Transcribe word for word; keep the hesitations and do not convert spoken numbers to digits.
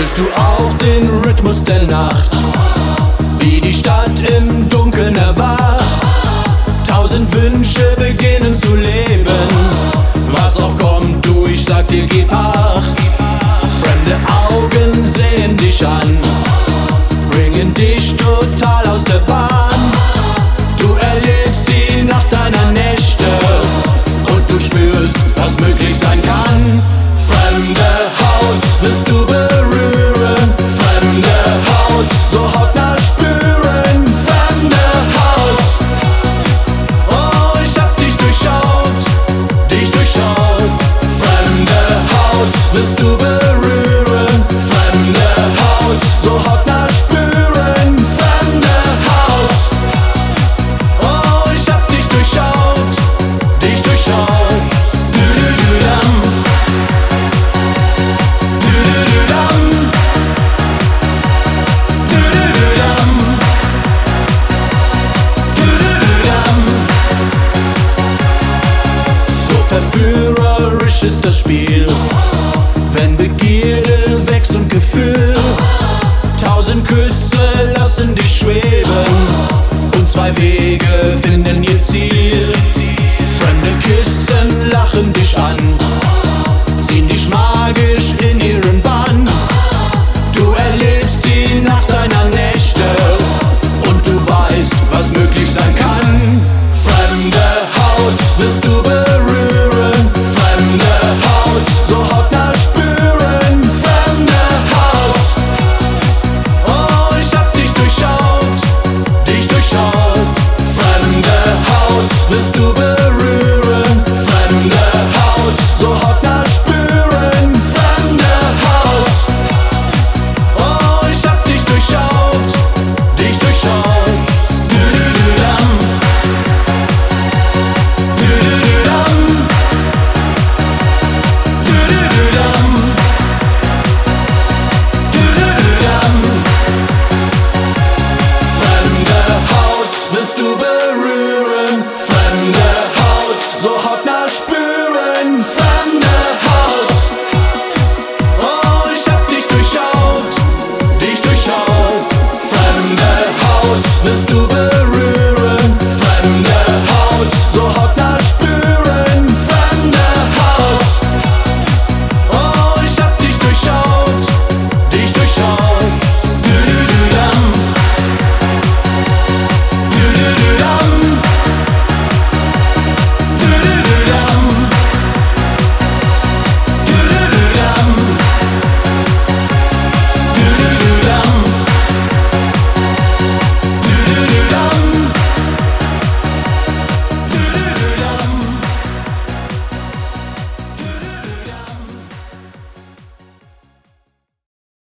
Spürst du auch den Rhythmus der Nacht, wie die Stadt im Dunkeln erwacht? Tausend Wünsche beginnen zu leben. Was auch kommt, du, ich sag dir, gib acht. Fremde Augen sehen dich an, bringen dich total aus der Bahn. Du erlebst die Nacht deiner Nächte und du spürst, was möglich sein kann. Fremde Haut willst du berühren, fremde Haut, so hautnah spüren. Fremde Haut, oh, ich hab dich durchschaut, dich durchschaut. Fremde Haut willst du berühren, fremde Haut, so hautnah spüren. Fremde Haut, oh, ich hab dich durchschaut, dich durchschaut. Du-du-du-dam, du-du-du-dam, du-du-du-dam, du-du-du-dam. So verführerisch ist das Spiel, wenn Begierde wächst und Gefühl. Tausend Küsse lassen dich schweben und zwei Wege finden ihr Ziel. Fremde Kissen lachen dich an, ziehen dich magisch in ihren Bann. Du erlebst die Nacht deiner Nächte und du weißt, was möglich sein kann. Fremde Haut willst du berühren, fremde Haut, so hautnah spüren. Fremde Haut, oh, ich hab dich durchschaut, dich durchschaut. Fremde Haut willst du berühren, fremde Haut, so hautnah spüren. Fremde Haut, oh, ich hab dich durchschaut, dich durchschaut. Du-du-du-dam, du-du-du-dam, du-du-du-dam, du-du-du-dam. Fremde Haut willst du berühren, fremde Haut, so hautnah spüren. Fremde Haut, oh, ich hab dich durchschaut, dich durchschaut. Fremde Haut willst du berühren, fremde Haut, so hautnah spüren. Fremde Haut, oh, ich hab dich durchschaut, dich durchschaut.